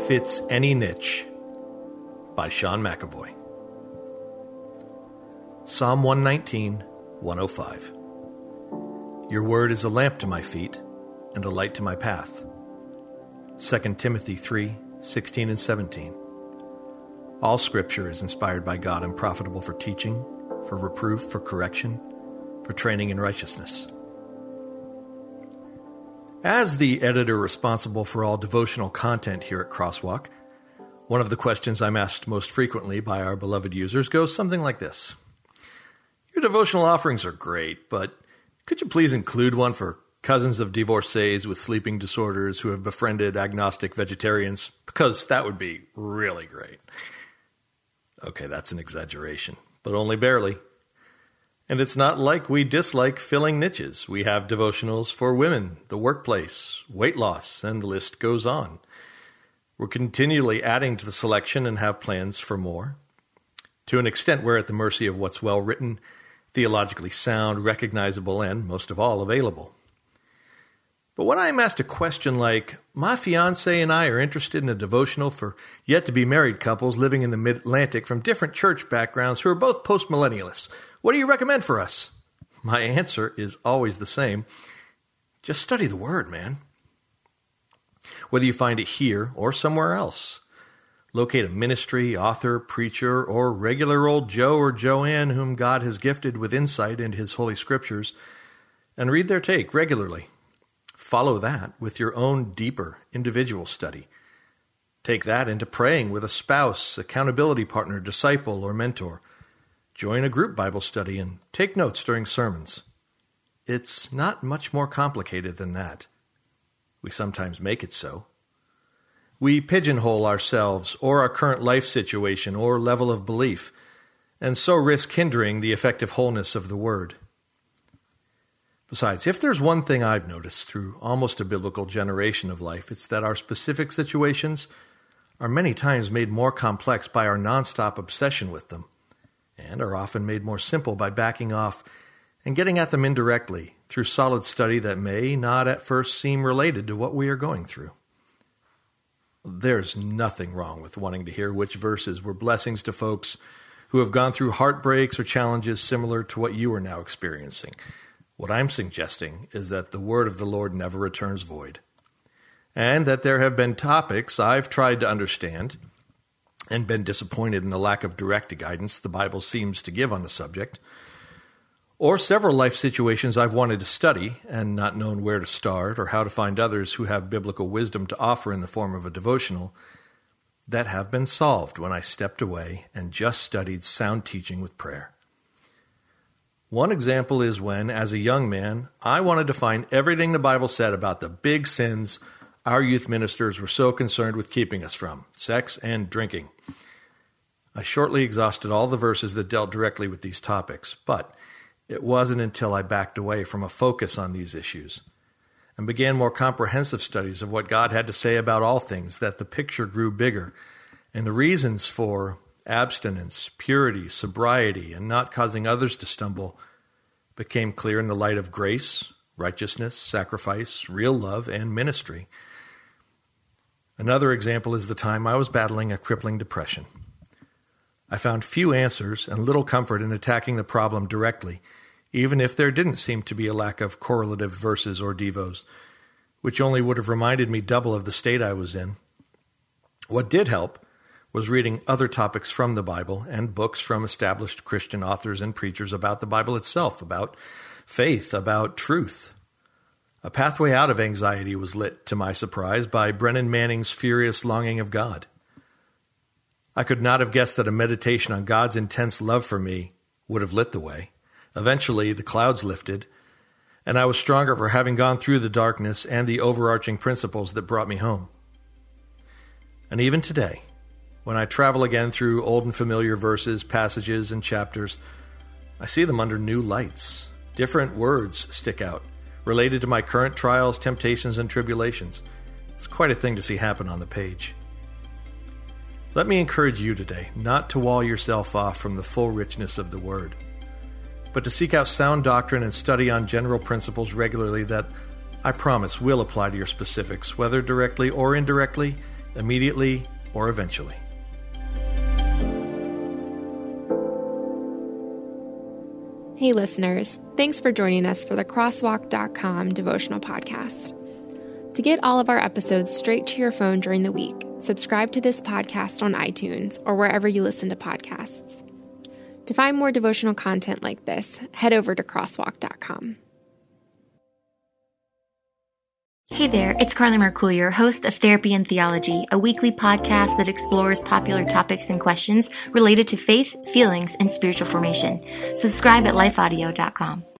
Fits Any Niche by Sean McAvoy. Psalm 119, 105. Your word is a lamp to my feet and a light to my path. 2 Timothy 3, 16 and 17. All Scripture is inspired by God and profitable for teaching, for reproof, for correction, for training in righteousness. As the editor responsible for all devotional content here at Crosswalk, one of the questions I'm asked most frequently by our beloved users goes something like this. Your devotional offerings are great, but could you please include one for cousins of divorcees with sleeping disorders who have befriended agnostic vegetarians? Because that would be really great. Okay, that's an exaggeration, but only barely. And it's not like we dislike filling niches. We have devotionals for women, the workplace, weight loss, and the list goes on. We're continually adding to the selection and have plans for more. To an extent, we're at the mercy of what's well-written, theologically sound, recognizable, and, most of all, available. But when I'm asked a question like, my fiancé and I are interested in a devotional for yet-to-be-married couples living in the mid-Atlantic from different church backgrounds who are both post-millennialists, what do you recommend for us? My answer is always the same. Just study the Word, man. Whether you find it here or somewhere else. Locate a ministry, author, preacher, or regular old Joe or Joanne whom God has gifted with insight into His Holy Scriptures, and read their take regularly. Follow that with your own deeper individual study. Take that into praying with a spouse, accountability partner, disciple, or mentor. Join a group Bible study and take notes during sermons. It's not much more complicated than that. We sometimes make it so. We pigeonhole ourselves or our current life situation or level of belief, and so risk hindering the effective wholeness of the Word. Besides, if there's one thing I've noticed through almost a biblical generation of life, it's that our specific situations are many times made more complex by our nonstop obsession with them, and are often made more simple by backing off and getting at them indirectly through solid study that may not at first seem related to what we are going through. There's nothing wrong with wanting to hear which verses were blessings to folks who have gone through heartbreaks or challenges similar to what you are now experiencing. What I'm suggesting is that the word of the Lord never returns void, and that there have been topics I've tried to understand and been disappointed in the lack of direct guidance the Bible seems to give on the subject, or several life situations I've wanted to study and not known where to start or how to find others who have biblical wisdom to offer in the form of a devotional that have been solved when I stepped away and just studied sound teaching with prayer. One example is when, as a young man, I wanted to find everything the Bible said about the big sins our youth ministers were so concerned with keeping us from, sex and drinking. I shortly exhausted all the verses that dealt directly with these topics, but it wasn't until I backed away from a focus on these issues and began more comprehensive studies of what God had to say about all things that the picture grew bigger, and the reasons for abstinence, purity, sobriety, and not causing others to stumble became clear in the light of grace, righteousness, sacrifice, real love, and ministry. Another example is the time I was battling a crippling depression. I found few answers and little comfort in attacking the problem directly, even if there didn't seem to be a lack of correlative verses or devos, which only would have reminded me double of the state I was in. What did help was reading other topics from the Bible and books from established Christian authors and preachers about the Bible itself, about faith, about truth. A pathway out of anxiety was lit, to my surprise, by Brennan Manning's Furious Longing of God. I could not have guessed that a meditation on God's intense love for me would have lit the way. Eventually, the clouds lifted, and I was stronger for having gone through the darkness and the overarching principles that brought me home. And even today, when I travel again through old and familiar verses, passages, and chapters, I see them under new lights. Different words stick out, related to my current trials, temptations, and tribulations. It's quite a thing to see happen on the page. Let me encourage you today not to wall yourself off from the full richness of the Word, but to seek out sound doctrine and study on general principles regularly that I promise will apply to your specifics, whether directly or indirectly, immediately or eventually. Hey listeners, thanks for joining us for the Crosswalk.com devotional podcast. To get all of our episodes straight to your phone during the week, subscribe to this podcast on iTunes or wherever you listen to podcasts. To find more devotional content like this, head over to Crosswalk.com. Hey there, it's Carly Mercourier, host of Therapy and Theology, a weekly podcast that explores popular topics and questions related to faith, feelings, and spiritual formation. Subscribe at lifeaudio.com.